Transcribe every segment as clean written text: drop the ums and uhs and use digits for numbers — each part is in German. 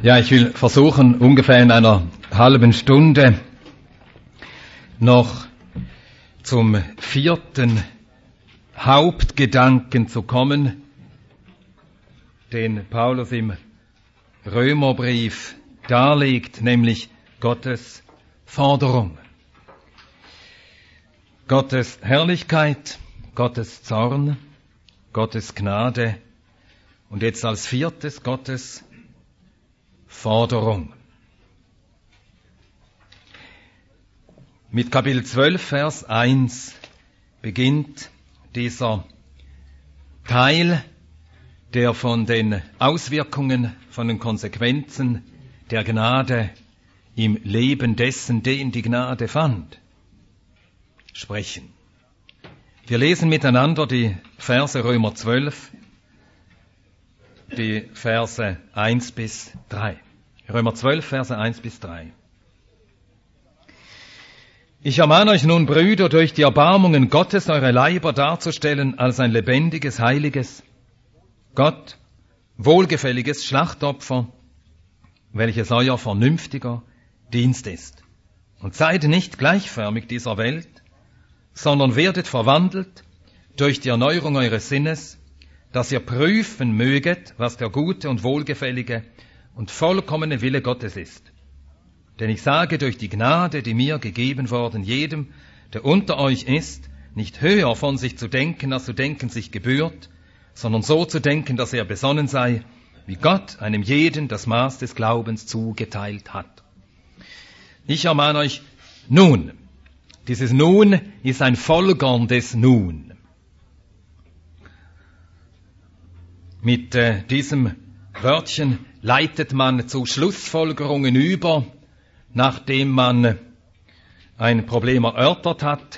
Ja, ich will versuchen, ungefähr in einer halben Stunde noch zum vierten Hauptgedanken zu kommen, den Paulus im Römerbrief darlegt, nämlich Gottes Forderung. Gottes Herrlichkeit, Gottes Zorn, Gottes Gnade und jetzt als viertes Gottes Forderung. Mit Kapitel 12, Vers 1 beginnt dieser Teil, der von den Auswirkungen, von den Konsequenzen der Gnade im Leben dessen, den die Gnade fand, sprechen. Wir lesen miteinander die Verse Römer 12, die Verse 1 bis 3. Römer 12, Verse 1 bis 3. Ich ermahne euch nun, Brüder, durch die Erbarmungen Gottes eure Leiber darzustellen als ein lebendiges, heiliges, Gott wohlgefälliges Schlachtopfer, welches euer vernünftiger Dienst ist. Und seid nicht gleichförmig dieser Welt, sondern werdet verwandelt durch die Erneuerung eures Sinnes, dass ihr prüfen möget, was der gute und wohlgefällige und vollkommene Wille Gottes ist. Denn ich sage durch die Gnade, die mir gegeben worden, jedem, der unter euch ist, nicht höher von sich zu denken, als zu denken sich gebührt, sondern so zu denken, dass er besonnen sei, wie Gott einem jeden das Maß des Glaubens zugeteilt hat. Ich ermahne euch nun. Dieses Nun ist ein Folgern des Nun. Mit diesem Wörtchen leitet man zu Schlussfolgerungen über, nachdem man ein Problem erörtert hat.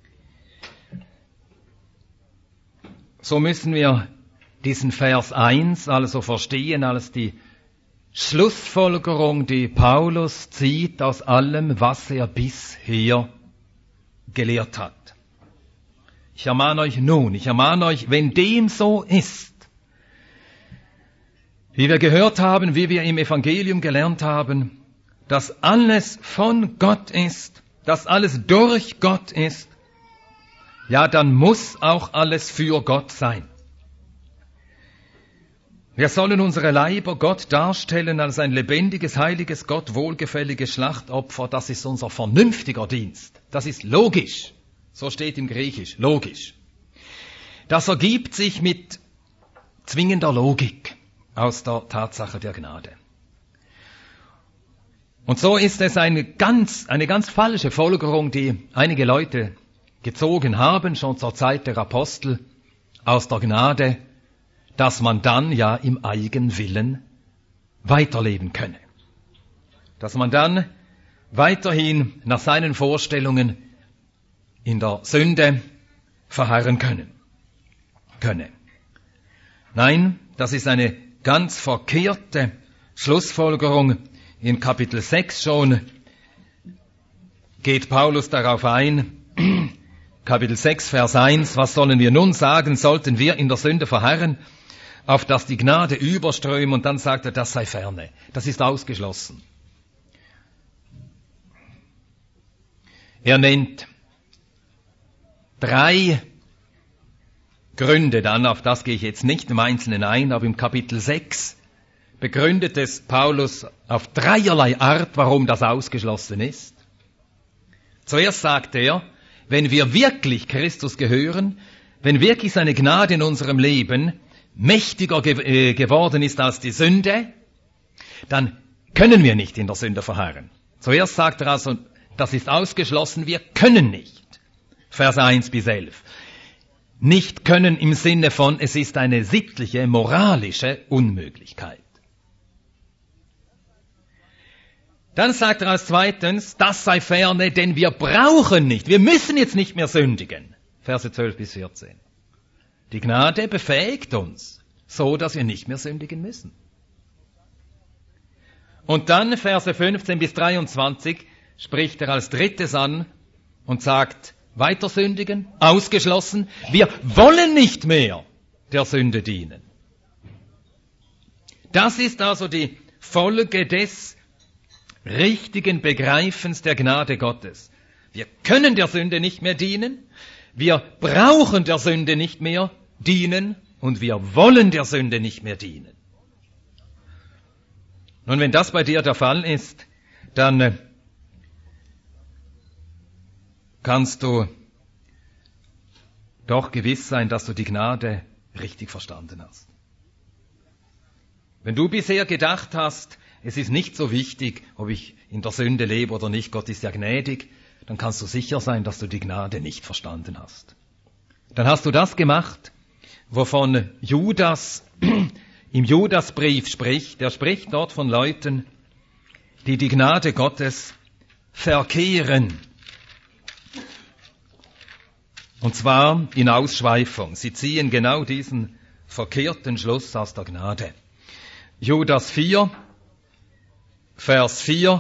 So müssen wir diesen Vers 1 also verstehen als die Schlussfolgerung, die Paulus zieht aus allem, was er bisher gelehrt hat. Ich ermahne euch nun, wenn dem so ist, wie wir gehört haben, wie wir im Evangelium gelernt haben, dass alles von Gott ist, dass alles durch Gott ist, ja, dann muss auch alles für Gott sein. Wir sollen unsere Leiber Gott darstellen als ein lebendiges, heiliges, Gott wohlgefälliges Schlachtopfer. Das ist unser vernünftiger Dienst. Das ist logisch. So steht im Griechisch, logisch. Das ergibt sich mit zwingender Logik aus der Tatsache der Gnade. Und so ist es eine ganz falsche Folgerung, die einige Leute gezogen haben, schon zur Zeit der Apostel, aus der Gnade, dass man dann ja im Eigenwillen weiterleben könne. Dass man dann weiterhin nach seinen Vorstellungen in der Sünde verharren könne. Nein, das ist eine ganz verkehrte Schlussfolgerung. In Kapitel 6 schon geht Paulus darauf ein. Kapitel 6, Vers 1, was sollen wir nun sagen, sollten wir in der Sünde verharren, auf dass die Gnade überströme, und dann sagt er, das sei ferne. Das ist ausgeschlossen. Er nennt 3 Gründe dann, auf das gehe ich jetzt nicht im Einzelnen ein, aber im Kapitel 6 begründet es Paulus auf dreierlei Art, warum das ausgeschlossen ist. Zuerst sagt er, wenn wir wirklich Christus gehören, wenn wirklich seine Gnade in unserem Leben mächtiger geworden ist als die Sünde, dann können wir nicht in der Sünde verharren. Zuerst sagt er also, das ist ausgeschlossen, wir können nicht. Vers 1 bis 11. Nicht können im Sinne von, es ist eine sittliche, moralische Unmöglichkeit. Dann sagt er als zweitens, das sei ferne, denn wir brauchen nicht, wir müssen jetzt nicht mehr sündigen. Verse 12 bis 14. Die Gnade befähigt uns, so dass wir nicht mehr sündigen müssen. Und dann, Verse 15 bis 23, spricht er als drittes an und sagt, weiter sündigen, ausgeschlossen, wir wollen nicht mehr der Sünde dienen. Das ist also die Folge des richtigen Begreifens der Gnade Gottes. Wir können der Sünde nicht mehr dienen, wir brauchen der Sünde nicht mehr dienen und wir wollen der Sünde nicht mehr dienen. Nun, wenn das bei dir der Fall ist, dann kannst du doch gewiss sein, dass du die Gnade richtig verstanden hast. Wenn du bisher gedacht hast, es ist nicht so wichtig, ob ich in der Sünde lebe oder nicht, Gott ist ja gnädig, dann kannst du sicher sein, dass du die Gnade nicht verstanden hast. Dann hast du das gemacht, wovon Judas im Judasbrief spricht. Er spricht dort von Leuten, die die Gnade Gottes verkehren. Und zwar in Ausschweifung. Sie ziehen genau diesen verkehrten Schluss aus der Gnade. Judas 4, Vers 4,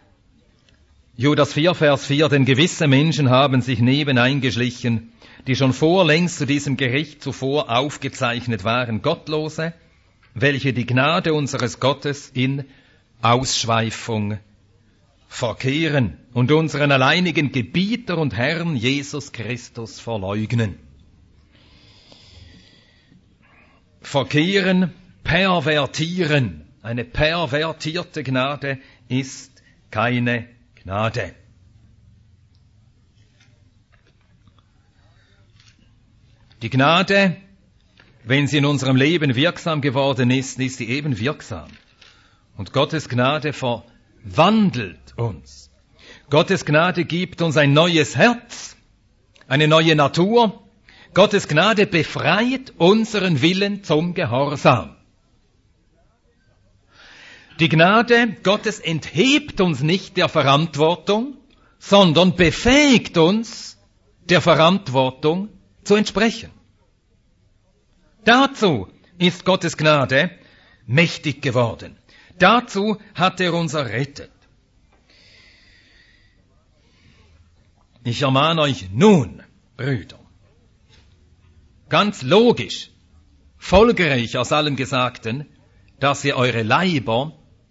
denn gewisse Menschen haben sich nebeneingeschlichen, die schon vorlängst zu diesem Gericht zuvor aufgezeichnet waren, Gottlose, welche die Gnade unseres Gottes in Ausschweifung verkehren und unseren alleinigen Gebieter und Herrn Jesus Christus verleugnen. Verkehren, pervertieren. Eine pervertierte Gnade ist keine Gnade. Die Gnade, wenn sie in unserem Leben wirksam geworden ist, ist sie eben wirksam. Und Gottes Gnade verwandelt uns. Gottes Gnade gibt uns ein neues Herz, eine neue Natur. Gottes Gnade befreit unseren Willen zum Gehorsam. Die Gnade Gottes enthebt uns nicht der Verantwortung, sondern befähigt uns, der Verantwortung zu entsprechen. Dazu ist Gottes Gnade mächtig geworden. Dazu hat er uns errettet. Ich ermahne euch nun, Brüder, ganz logisch, folgereich aus allem Gesagten, dass ihr eure Leiber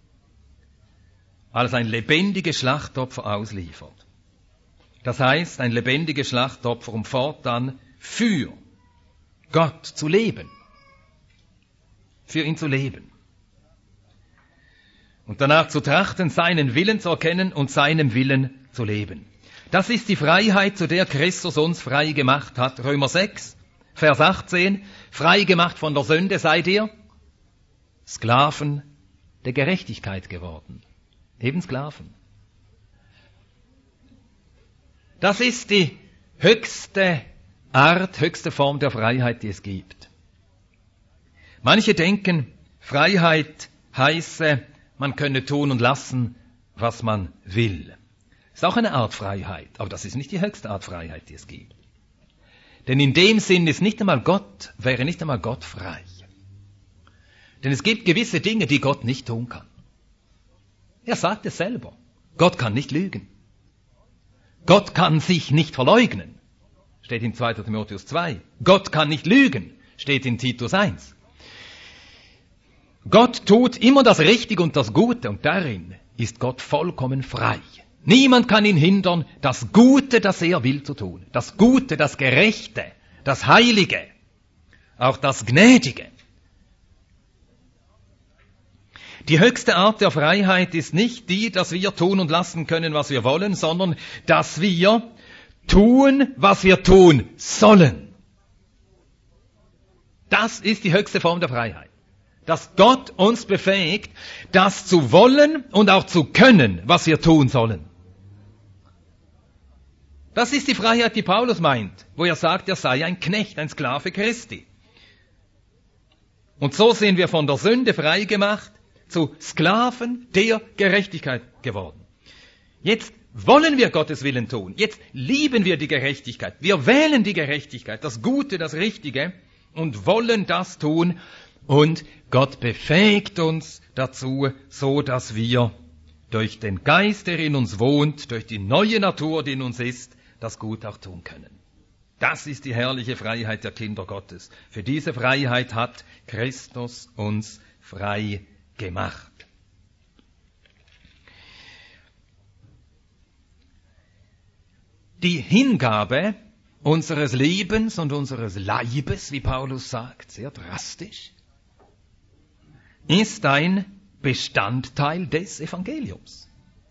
als ein lebendiges Schlachtopfer ausliefert. Das heißt, ein lebendiges Schlachtopfer, um fortan für Gott zu leben. Für ihn zu leben. Und danach zu trachten, seinen Willen zu erkennen und seinem Willen zu leben. Das ist die Freiheit, zu der Christus uns frei gemacht hat. Römer 6, Vers 18. Frei gemacht von der Sünde seid ihr Sklaven der Gerechtigkeit geworden. Eben Sklaven. Das ist die höchste Art, höchste Form der Freiheit, die es gibt. Manche denken, Freiheit heiße, man könne tun und lassen, was man will. Ist auch eine Art Freiheit, aber das ist nicht die höchste Art Freiheit, die es gibt. Denn in dem Sinn ist wäre nicht einmal Gott frei. Denn es gibt gewisse Dinge, die Gott nicht tun kann. Er sagt es selber. Gott kann nicht lügen. Gott kann sich nicht verleugnen. Steht in 2. Timotheus 2. Gott kann nicht lügen. Steht in Titus 1. Gott tut immer das Richtige und das Gute und darin ist Gott vollkommen frei. Niemand kann ihn hindern, das Gute, das er will, zu tun. Das Gute, das Gerechte, das Heilige, auch das Gnädige. Die höchste Art der Freiheit ist nicht die, dass wir tun und lassen können, was wir wollen, sondern dass wir tun, was wir tun sollen. Das ist die höchste Form der Freiheit. Dass Gott uns befähigt, das zu wollen und auch zu können, was wir tun sollen. Das ist die Freiheit, die Paulus meint, wo er sagt, er sei ein Knecht, ein Sklave Christi. Und so sind wir von der Sünde frei gemacht, zu Sklaven der Gerechtigkeit geworden. Jetzt wollen wir Gottes Willen tun. Jetzt lieben wir die Gerechtigkeit. Wir wählen die Gerechtigkeit, das Gute, das Richtige und wollen das tun. Und Gott befähigt uns dazu, so dass wir durch den Geist, der in uns wohnt, durch die neue Natur, die in uns ist, das Gute auch tun können. Das ist die herrliche Freiheit der Kinder Gottes. Für diese Freiheit hat Christus uns frei gemacht. die Hingabe unseres Lebens und unseres Leibes, wie Paulus sagt, sehr drastisch, ist ein Bestandteil des Evangeliums.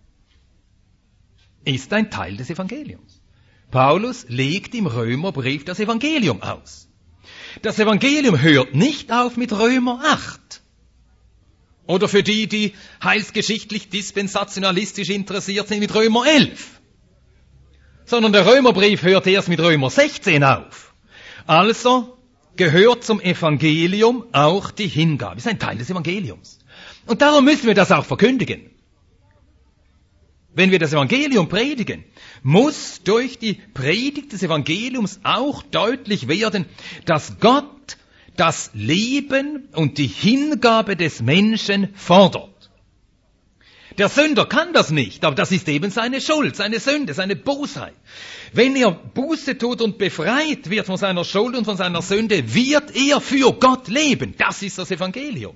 Ist ein Teil des Evangeliums. Paulus legt im Römerbrief das Evangelium aus. Das Evangelium hört nicht auf mit Römer 8. Oder für die, die heilsgeschichtlich dispensationalistisch interessiert sind, mit Römer 11. Sondern der Römerbrief hört erst mit Römer 16 auf. Also gehört zum Evangelium auch die Hingabe. Das ist ein Teil des Evangeliums. Und darum müssen wir das auch verkündigen. Wenn wir das Evangelium predigen, muss durch die Predigt des Evangeliums auch deutlich werden, dass Gott das Leben und die Hingabe des Menschen fordert. Der Sünder kann das nicht, aber das ist eben seine Schuld, seine Sünde, seine Bosheit. Wenn er Buße tut und befreit wird von seiner Schuld und von seiner Sünde, wird er für Gott leben. Das ist das Evangelium.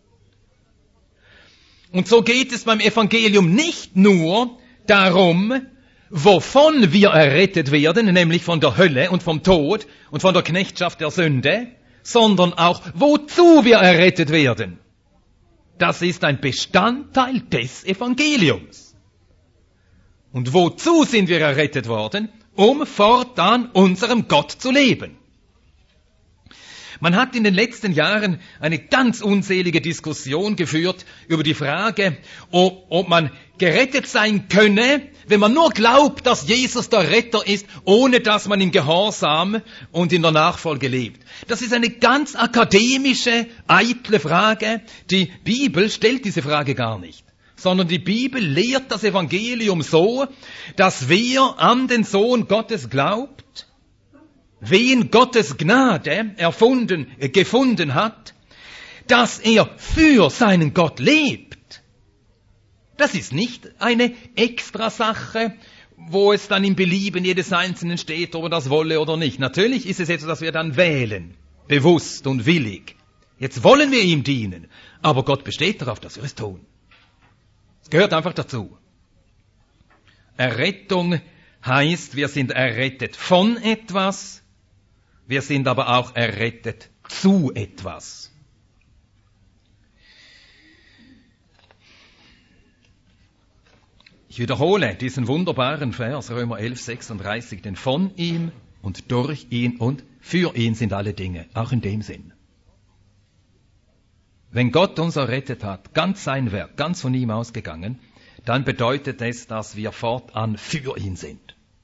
Und so geht es beim Evangelium nicht nur darum, wovon wir errettet werden, nämlich von der Hölle und vom Tod und von der Knechtschaft der Sünde, sondern auch, wozu wir errettet werden. Das ist ein Bestandteil des Evangeliums. Und wozu sind wir errettet worden? Um fortan unserem Gott zu leben. Man hat in den letzten Jahren eine ganz unselige Diskussion geführt über die Frage, ob man gerettet sein könne, wenn man nur glaubt, dass Jesus der Retter ist, ohne dass man im Gehorsam und in der Nachfolge lebt. Das ist eine ganz akademische, eitle Frage. Die Bibel stellt diese Frage gar nicht, sondern die Bibel lehrt das Evangelium so, dass wer an den Sohn Gottes glaubt, wen Gottes Gnade gefunden hat, dass er für seinen Gott lebt. Das ist nicht eine Extrasache, wo es dann im Belieben jedes Einzelnen steht, ob er das wolle oder nicht. Natürlich ist es jetzt, dass wir dann wählen, bewusst und willig. Jetzt wollen wir ihm dienen, aber Gott besteht darauf, dass wir es tun. Es gehört einfach dazu. Errettung heißt, wir sind errettet von etwas, wir sind aber auch errettet zu etwas. Ich wiederhole diesen wunderbaren Vers, Römer 11, 36, denn von ihm und durch ihn und für ihn sind alle Dinge, auch in dem Sinn. Wenn Gott uns errettet hat, ganz sein Werk, ganz von ihm ausgegangen, dann bedeutet es, dass wir fortan für ihn sind.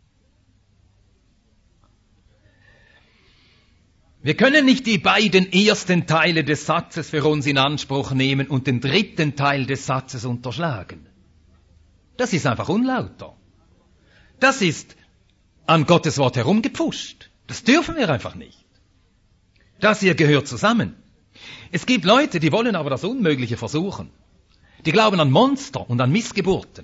Wir können nicht die beiden ersten Teile des Satzes für uns in Anspruch nehmen und den dritten Teil des Satzes unterschlagen. Das ist einfach unlauter. Das ist an Gottes Wort herumgepfuscht. Das dürfen wir einfach nicht. Das hier gehört zusammen. Es gibt Leute, die wollen aber das Unmögliche versuchen. Die glauben an Monster und an Missgeburten.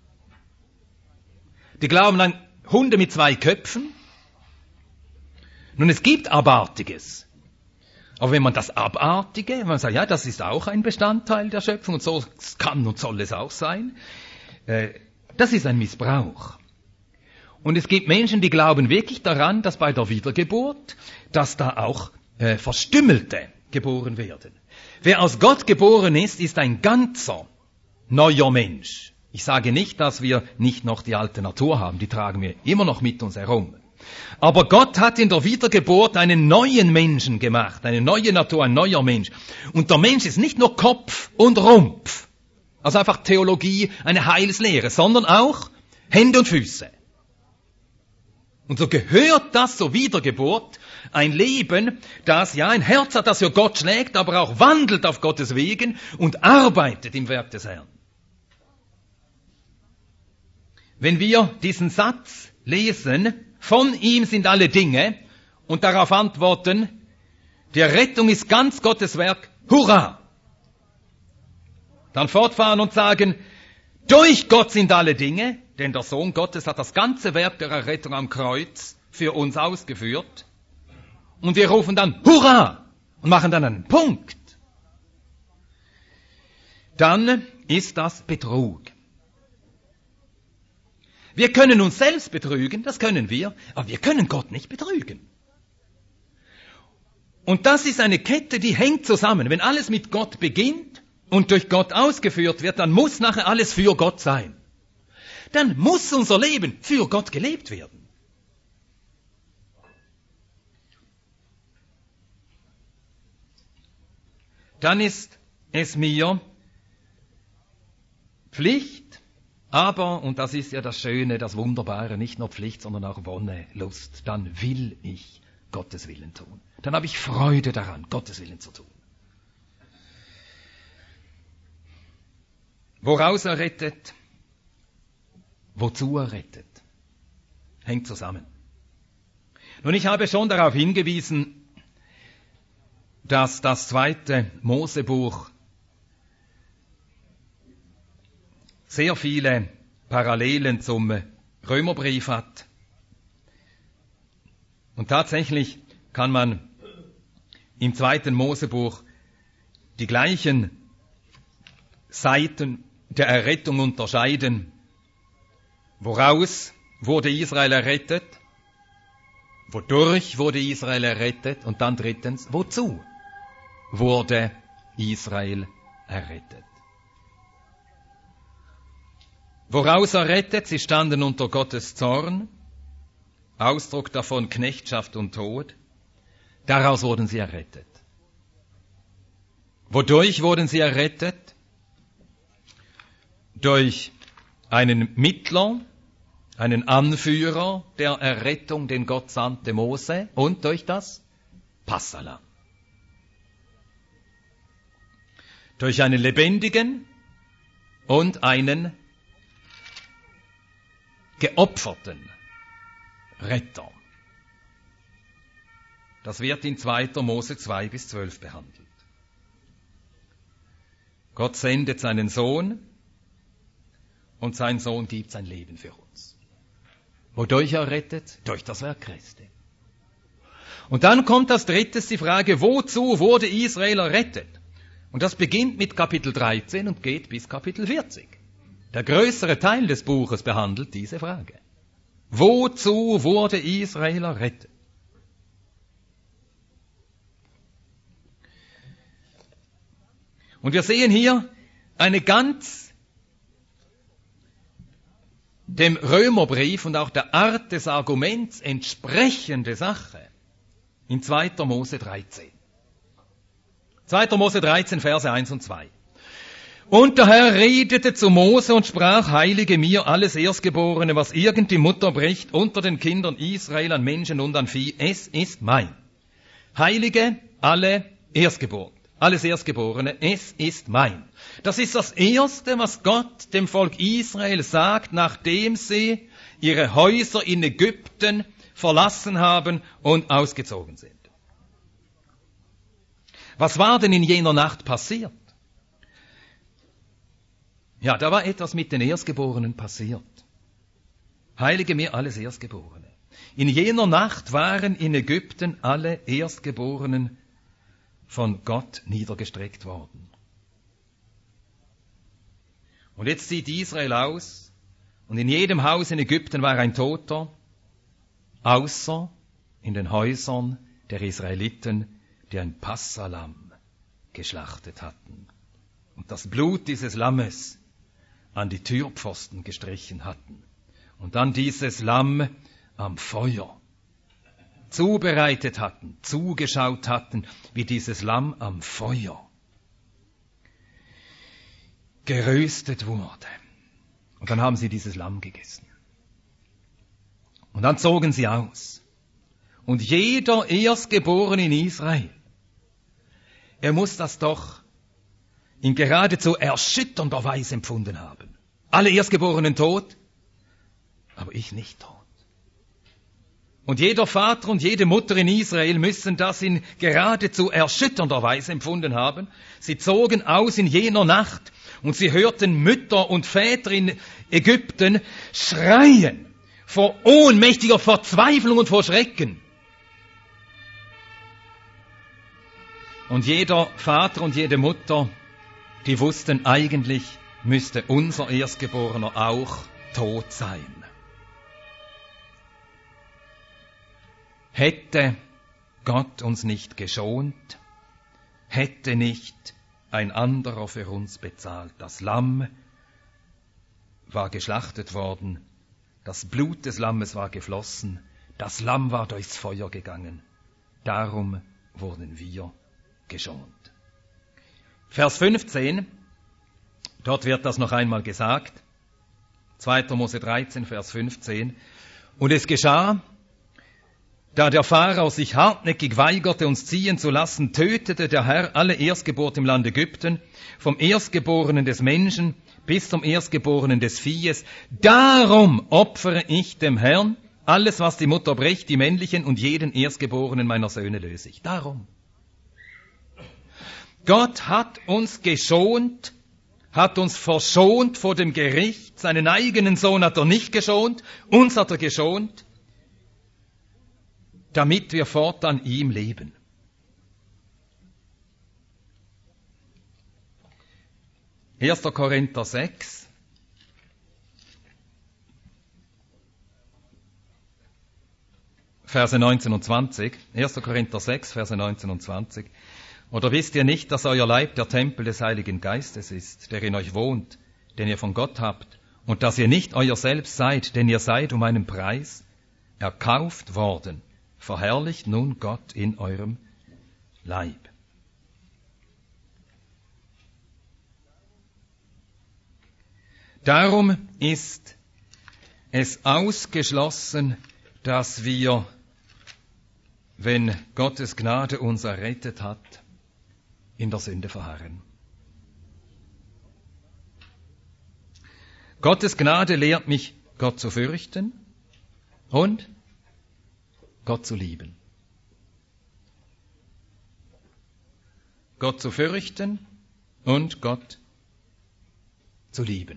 Die glauben an Hunde mit 2 Köpfen. Nun, es gibt Abartiges. Aber wenn man das Abartige, wenn man sagt, ja, das ist auch ein Bestandteil der Schöpfung und so kann und soll es auch sein, das ist ein Missbrauch. Und es gibt Menschen, die glauben wirklich daran, dass bei der Wiedergeburt, dass da auch Verstümmelte geboren werden. Wer aus Gott geboren ist, ist ein ganzer neuer Mensch. Ich sage nicht, dass wir nicht noch die alte Natur haben, die tragen wir immer noch mit uns herum. Aber Gott hat in der Wiedergeburt einen neuen Menschen gemacht, eine neue Natur, ein neuer Mensch. Und der Mensch ist nicht nur Kopf und Rumpf, also einfach Theologie, eine Heilslehre, sondern auch Hände und Füße. Und so gehört das zur Wiedergeburt, ein Leben, das ja ein Herz hat, das für Gott schlägt, aber auch wandelt auf Gottes Wegen und arbeitet im Werk des Herrn. Wenn wir diesen Satz lesen, von ihm sind alle Dinge, und darauf antworten, die Rettung ist ganz Gottes Werk, hurra! Dann fortfahren und sagen, durch Gott sind alle Dinge, denn der Sohn Gottes hat das ganze Werk der Errettung am Kreuz für uns ausgeführt. Und wir rufen dann, hurra! Und machen dann einen Punkt. Dann ist das Betrug. Wir können uns selbst betrügen, das können wir, aber wir können Gott nicht betrügen. Und das ist eine Kette, die hängt zusammen. Wenn alles mit Gott beginnt und durch Gott ausgeführt wird, dann muss nachher alles für Gott sein. Dann muss unser Leben für Gott gelebt werden. Dann ist es mir Pflicht, aber, und das ist ja das Schöne, das Wunderbare, nicht nur Pflicht, sondern auch Wonne, Lust, dann will ich Gottes Willen tun. Dann habe ich Freude daran, Gottes Willen zu tun. Woraus er rettet, wozu er rettet, hängt zusammen. Nun, ich habe schon darauf hingewiesen, dass das 2. Mosebuch sehr viele Parallelen zum Römerbrief hat. Und tatsächlich kann man im 2. Mosebuch die gleichen Seiten der Errettung unterscheiden. Woraus wurde Israel errettet? Wodurch wurde Israel errettet? Und dann drittens, wozu wurde Israel errettet? Woraus errettet? Sie standen unter Gottes Zorn, Ausdruck davon Knechtschaft und Tod. Daraus wurden sie errettet. Wodurch wurden sie errettet? Durch einen Mittler, einen Anführer der Errettung, den Gott sandte, Mose, und durch das Passahlamm. Durch einen lebendigen und einen geopferten Retter. Das wird in 2. Mose 2-12 behandelt. Gott sendet seinen Sohn und sein Sohn gibt sein Leben für uns. Wodurch er rettet? Durch das Werk Christi. Und dann kommt als drittes die Frage, wozu wurde Israel errettet? Und das beginnt mit Kapitel 13 und geht bis Kapitel 40. Der größere Teil des Buches behandelt diese Frage. Wozu wurde Israel errettet? Und wir sehen hier eine ganz dem Römerbrief und auch der Art des Arguments entsprechende Sache in 2. Mose 13. 2. Mose 13, Verse 1 und 2. Und der Herr redete zu Mose und sprach, heilige mir alles Erstgeborene, was irgend die Mutter bricht, unter den Kindern Israel an Menschen und an Vieh, es ist mein. Heilige alle Erstgeborene. Alles Erstgeborene, es ist mein. Das ist das Erste, was Gott dem Volk Israel sagt, nachdem sie ihre Häuser in Ägypten verlassen haben und ausgezogen sind. Was war denn in jener Nacht passiert? Ja, da war etwas mit den Erstgeborenen passiert. Heilige mir alles Erstgeborene. In jener Nacht waren in Ägypten alle Erstgeborenen von Gott niedergestreckt worden. Und jetzt zieht Israel aus, und in jedem Haus in Ägypten war ein Toter, außer in den Häusern der Israeliten, die ein Passahlamm geschlachtet hatten und das Blut dieses Lammes an die Türpfosten gestrichen hatten und dann dieses Lamm am Feuer zubereitet hatten, zugeschaut hatten, wie dieses Lamm am Feuer geröstet wurde. Und dann haben sie dieses Lamm gegessen. Und dann zogen sie aus. Und jeder Erstgeborene in Israel, er muss das doch in geradezu erschütternder Weise empfunden haben. Alle Erstgeborenen tot, aber ich nicht tot. Und jeder Vater und jede Mutter in Israel müssen das in geradezu erschütternder Weise empfunden haben. Sie zogen aus in jener Nacht und sie hörten Mütter und Väter in Ägypten schreien vor ohnmächtiger Verzweiflung und vor Schrecken. Und jeder Vater und jede Mutter, die wussten, eigentlich müsste unser Erstgeborener auch tot sein. Hätte Gott uns nicht geschont, hätte nicht ein anderer für uns bezahlt. Das Lamm war geschlachtet worden, das Blut des Lammes war geflossen, das Lamm war durchs Feuer gegangen. Darum wurden wir geschont. Vers 15, dort wird das noch einmal gesagt. 2. Mose 13, Vers 15. Und es geschah, da der Pharao sich hartnäckig weigerte, uns ziehen zu lassen, tötete der Herr alle Erstgeburt im Land Ägypten, vom Erstgeborenen des Menschen bis zum Erstgeborenen des Viehes. Darum opfere ich dem Herrn alles, was die Mutter bricht, die männlichen und jeden Erstgeborenen meiner Söhne löse ich. Darum. Gott hat uns geschont, hat uns verschont vor dem Gericht. Seinen eigenen Sohn hat er nicht geschont, uns hat er geschont, damit wir fortan ihm leben. Erster Korinther 6. Verse 19 und 20. 1. Korinther 6, Verse 19 und 20. Oder wisst ihr nicht, dass euer Leib der Tempel des Heiligen Geistes ist, der in euch wohnt, den ihr von Gott habt, und dass ihr nicht euer selbst seid, denn ihr seid um einen Preis erkauft worden. Verherrlicht nun Gott in eurem Leib. Darum ist es ausgeschlossen, dass wir, wenn Gottes Gnade uns errettet hat, in der Sünde verharren. Gottes Gnade lehrt mich, Gott zu fürchten und Gott zu lieben. Gott zu fürchten und Gott zu lieben.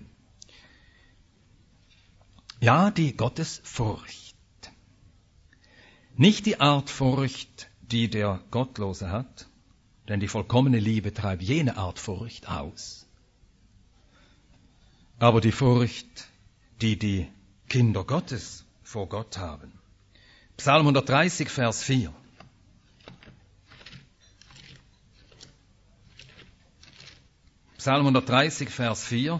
Ja, die Gottesfurcht. Nicht die Art Furcht, die der Gottlose hat, denn die vollkommene Liebe treibt jene Art Furcht aus. Aber die Furcht, die die Kinder Gottes vor Gott haben. Psalm 130, Vers 4. Psalm 130, Vers 4.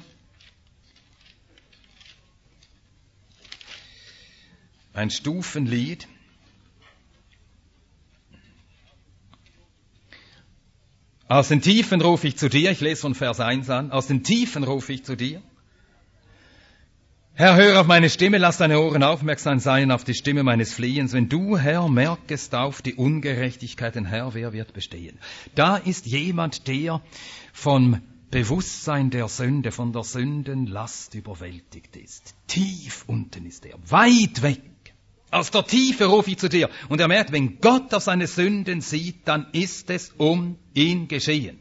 Ein Stufenlied. Aus den Tiefen rufe ich zu dir, ich lese von Vers 1 an, aus den Tiefen rufe ich zu dir. Herr, höre auf meine Stimme, lass deine Ohren aufmerksam sein auf die Stimme meines Flehens. Wenn du, Herr, merkest auf die Ungerechtigkeiten, Herr, wer wird bestehen? Da ist jemand, der vom Bewusstsein der Sünde, von der Sündenlast überwältigt ist. Tief unten ist er, weit weg. Aus der Tiefe rufe ich zu dir. Und er merkt, wenn Gott auf seine Sünden sieht, dann ist es um ihn geschehen.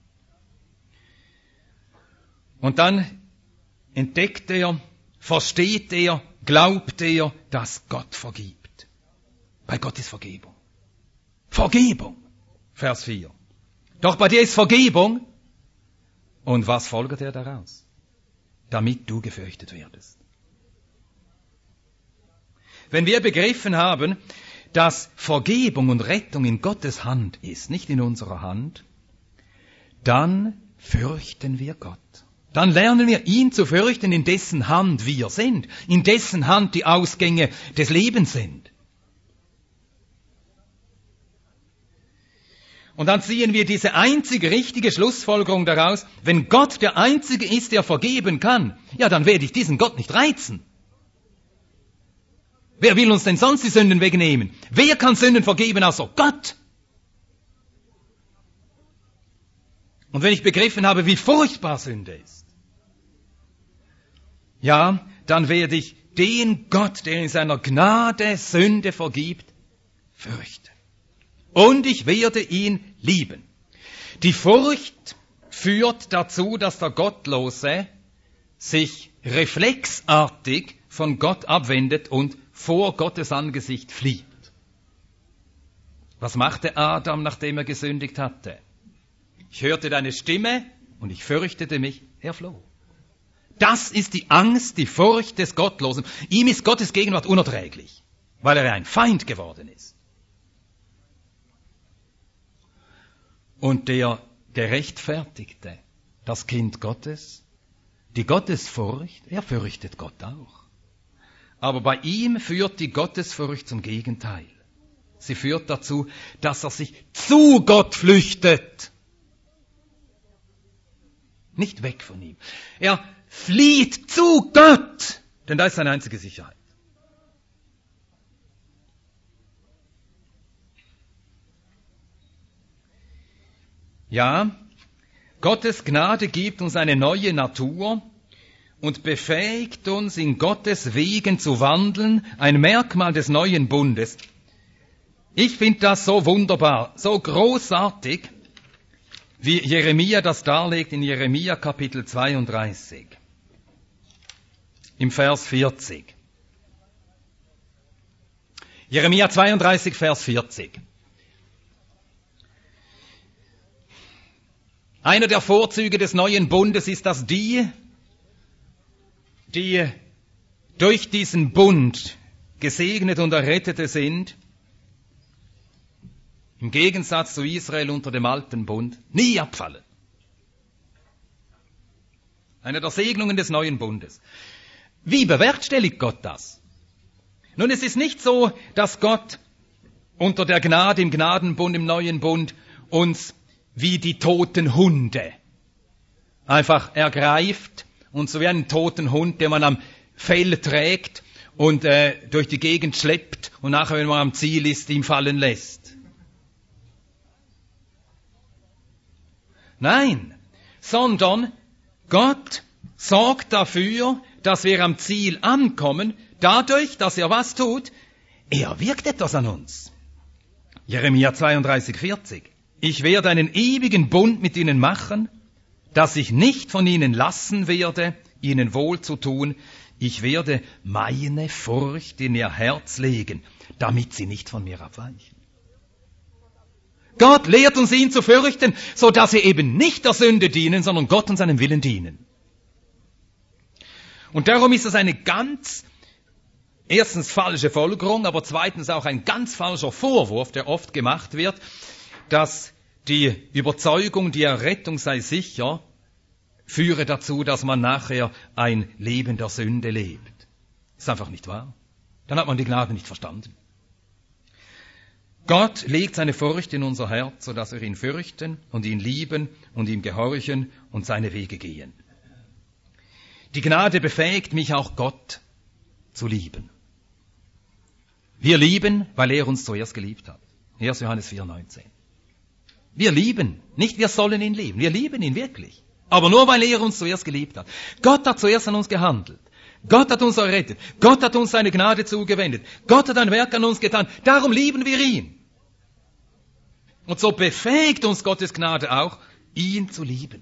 Und dann entdeckt er, versteht er, glaubt er, dass Gott vergibt. Bei Gott ist Vergebung. Vergebung. Vers 4. Doch bei dir ist Vergebung. Und was folgt er daraus? Damit du gefürchtet werdest. Wenn wir begriffen haben, dass Vergebung und Rettung in Gottes Hand ist, nicht in unserer Hand, dann fürchten wir Gott. Dann lernen wir ihn zu fürchten, in dessen Hand wir sind, in dessen Hand die Ausgänge des Lebens sind. Und dann ziehen wir diese einzige richtige Schlussfolgerung daraus, wenn Gott der Einzige ist, der vergeben kann, ja, dann werde ich diesen Gott nicht reizen. Wer will uns denn sonst die Sünden wegnehmen? Wer kann Sünden vergeben außer Gott? Und wenn ich begriffen habe, wie furchtbar Sünde ist, ja, dann werde ich den Gott, der in seiner Gnade Sünde vergibt, fürchten. Und ich werde ihn lieben. Die Furcht führt dazu, dass der Gottlose sich reflexartig von Gott abwendet und vor Gottes Angesicht flieht. Was machte Adam, nachdem er gesündigt hatte? Ich hörte deine Stimme und ich fürchtete mich, er floh. Das ist die Angst, die Furcht des Gottlosen. Ihm ist Gottes Gegenwart unerträglich, weil er ein Feind geworden ist. Und der Gerechtfertigte, das Kind Gottes, die Gottesfurcht, er fürchtet Gott auch. Aber bei ihm führt die Gottesfurcht zum Gegenteil. Sie führt dazu, dass er sich zu Gott flüchtet. Nicht weg von ihm. Er flieht zu Gott, denn da ist seine einzige Sicherheit. Ja, Gottes Gnade gibt uns eine neue Natur und befähigt uns, in Gottes Wegen zu wandeln, ein Merkmal des neuen Bundes. Ich finde das so wunderbar, so großartig, wie Jeremia das darlegt in Jeremia Kapitel 32, im Vers 40. Jeremia 32, Vers 40. Einer der Vorzüge des neuen Bundes ist, dass die durch diesen Bund gesegnet und Errettete sind, im Gegensatz zu Israel unter dem alten Bund, nie abfallen. Eine der Segnungen des neuen Bundes. Wie bewerkstelligt Gott das? Nun, es ist nicht so, dass Gott unter der Gnade im Gnadenbund, im neuen Bund, uns wie die toten Hunde einfach ergreift und so wie einen toten Hund, den man am Fell trägt und durch die Gegend schleppt und nachher, wenn man am Ziel ist, ihm fallen lässt. Nein, sondern Gott sorgt dafür, dass wir am Ziel ankommen, dadurch, dass er was tut, er wirkt etwas an uns. Jeremia 32, 40. Ich werde einen ewigen Bund mit ihnen machen, dass ich nicht von ihnen lassen werde, ihnen wohl zu tun. Ich werde meine Furcht in ihr Herz legen, damit sie nicht von mir abweichen. Gott lehrt uns, ihn zu fürchten, so dass wir eben nicht der Sünde dienen, sondern Gott und seinem Willen dienen. Und darum ist es eine ganz, erstens falsche Folgerung, aber zweitens auch ein ganz falscher Vorwurf, der oft gemacht wird, dass die Überzeugung, die Errettung sei sicher, führe dazu, dass man nachher ein Leben der Sünde lebt. Das ist einfach nicht wahr. Dann hat man die Gnade nicht verstanden. Gott legt seine Furcht in unser Herz, sodass wir ihn fürchten und ihn lieben und ihm gehorchen und seine Wege gehen. Die Gnade befähigt mich auch, Gott zu lieben. Wir lieben, weil er uns zuerst geliebt hat. 1. Johannes 4,19. Wir lieben, nicht wir sollen ihn lieben, wir lieben ihn wirklich. Aber nur, weil er uns zuerst geliebt hat. Gott hat zuerst an uns gehandelt. Gott hat uns errettet. Gott hat uns seine Gnade zugewendet. Gott hat ein Werk an uns getan. Darum lieben wir ihn. Und so befähigt uns Gottes Gnade auch, ihn zu lieben.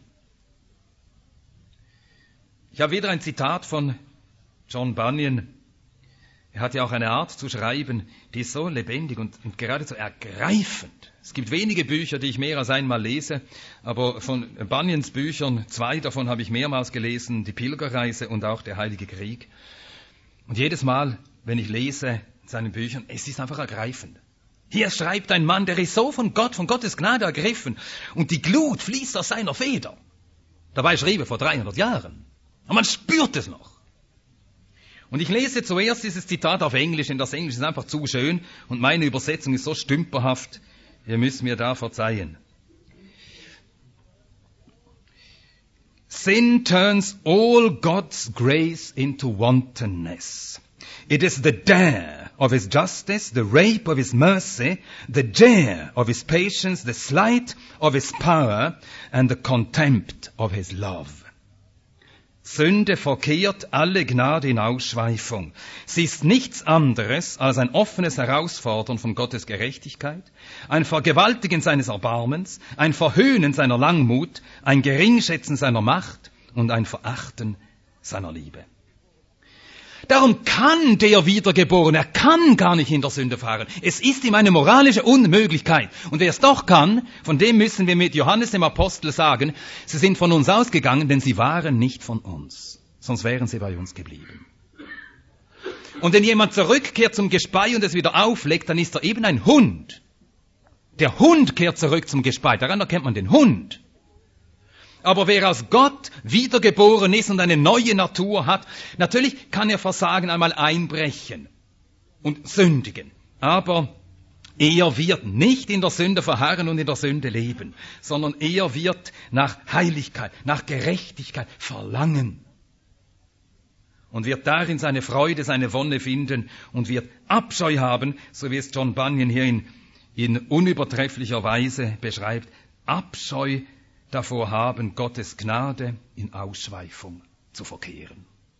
Ich habe wieder ein Zitat von John Bunyan. Er hat ja auch eine Art zu schreiben, die ist so lebendig und geradezu ergreifend. Es gibt wenige Bücher, die ich mehr als einmal lese, aber von Bunyans Büchern, 2 davon habe ich mehrmals gelesen, die Pilgerreise und auch der Heilige Krieg. Und jedes Mal, wenn ich lese in seinen Büchern, es ist einfach ergreifend. Hier schreibt ein Mann, der ist so von Gottes Gnade ergriffen und die Glut fließt aus seiner Feder. Dabei schrieb er vor 300 Jahren. Und man spürt es noch. Und ich lese zuerst dieses Zitat auf Englisch, denn das Englisch ist einfach zu schön und meine Übersetzung ist so stümperhaft, ihr müsst mir da verzeihen. Sin turns all God's grace into wantonness. It is the dare of his justice, the rape of his mercy, the dare of his patience, the slight of his power and the contempt of his love. Sünde verkehrt alle Gnade in Ausschweifung. Sie ist nichts anderes als ein offenes Herausfordern von Gottes Gerechtigkeit, ein Vergewaltigen seines Erbarmens, ein Verhöhnen seiner Langmut, ein Geringschätzen seiner Macht und ein Verachten seiner Liebe. Darum kann der Wiedergeborene, er kann gar nicht in der Sünde fahren. Es ist ihm eine moralische Unmöglichkeit. Und wer es doch kann, von dem müssen wir mit Johannes dem Apostel sagen, sie sind von uns ausgegangen, denn sie waren nicht von uns. Sonst wären sie bei uns geblieben. Und wenn jemand zurückkehrt zum Gespei und es wieder auflegt, dann ist er eben ein Hund. Der Hund kehrt zurück zum Gespeit, daran erkennt man den Hund. Aber wer aus Gott wiedergeboren ist und eine neue Natur hat, natürlich kann er Versagen einmal einbrechen und sündigen. Aber er wird nicht in der Sünde verharren und in der Sünde leben, sondern er wird nach Heiligkeit, nach Gerechtigkeit verlangen. Und wird darin seine Freude, seine Wonne finden und wird Abscheu haben, so wie es John Bunyan hier in unübertrefflicher Weise beschreibt, Abscheu davor haben, Gottes Gnade in Ausschweifung zu verkehren.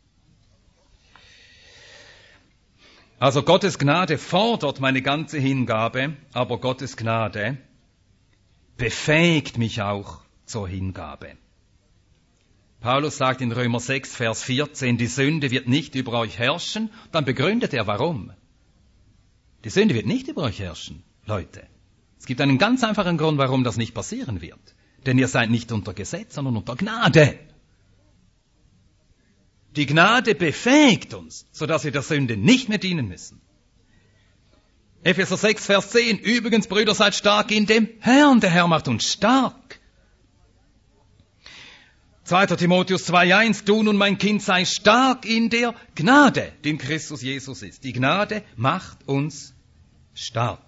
Also Gottes Gnade fordert meine ganze Hingabe, aber Gottes Gnade befähigt mich auch zur Hingabe. Paulus sagt in Römer 6, Vers 14, die Sünde wird nicht über euch herrschen. Dann begründet er, warum. Die Sünde wird nicht über euch herrschen, Leute. Es gibt einen ganz einfachen Grund, warum das nicht passieren wird. Denn ihr seid nicht unter Gesetz, sondern unter Gnade. Die Gnade befähigt uns, sodass wir der Sünde nicht mehr dienen müssen. Epheser 6, Vers 10, übrigens, Brüder, seid stark in dem Herrn. Der Herr macht uns stark. 2. Timotheus 2,1, du nun, mein Kind, sei stark in der Gnade, die in Christus Jesus ist. Die Gnade macht uns stark.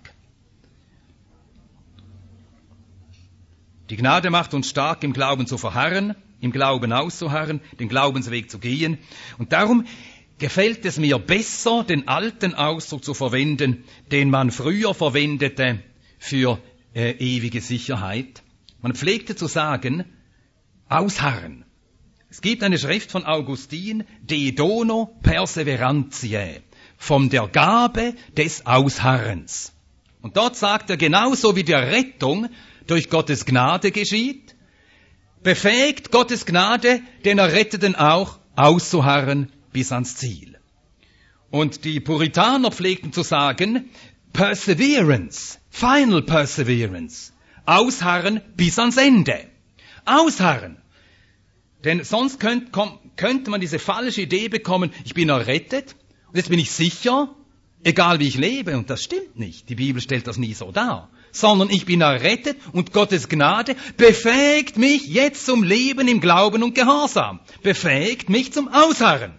Die Gnade macht uns stark, im Glauben zu verharren, im Glauben auszuharren, den Glaubensweg zu gehen. Und darum gefällt es mir besser, den alten Ausdruck zu verwenden, den man früher verwendete für ewige Sicherheit. Man pflegte zu sagen, ausharren. Es gibt eine Schrift von Augustin, De dono perseverantiae, von der Gabe des Ausharrens. Und dort sagt er, genauso wie die Rettung durch Gottes Gnade geschieht, befähigt Gottes Gnade den Erretteten auch, auszuharren bis ans Ziel. Und die Puritaner pflegten zu sagen, Perseverance, final Perseverance, ausharren bis ans Ende. Ausharren. Denn sonst könnte man diese falsche Idee bekommen, ich bin errettet und jetzt bin ich sicher, egal wie ich lebe. Und das stimmt nicht. Die Bibel stellt das nie so dar. Sondern ich bin errettet und Gottes Gnade befähigt mich jetzt zum Leben im Glauben und Gehorsam. Befähigt mich zum Ausharren.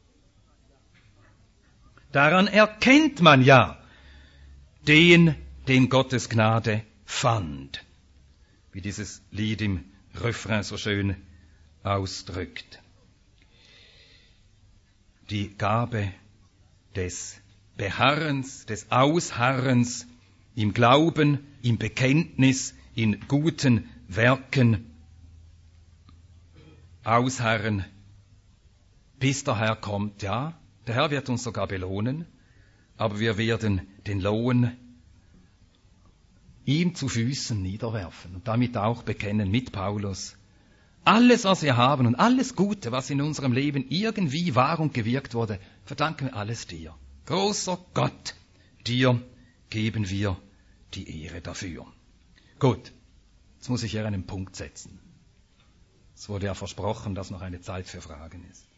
Daran erkennt man ja den Gottes Gnade fand. Wie dieses Lied im Refrain so schön ausdrückt. Die Gabe des Beharrens, des Ausharrens im Glauben, im Bekenntnis, in guten Werken. Ausharren, bis der Herr kommt. Ja, der Herr wird uns sogar belohnen, aber wir werden den Lohn ihm zu Füßen niederwerfen und damit auch bekennen mit Paulus, alles, was wir haben und alles Gute, was in unserem Leben irgendwie war und gewirkt wurde, verdanken wir alles dir. Großer Gott, dir geben wir die Ehre dafür. Gut, jetzt muss ich hier einen Punkt setzen. Es wurde ja versprochen, dass noch eine Zeit für Fragen ist.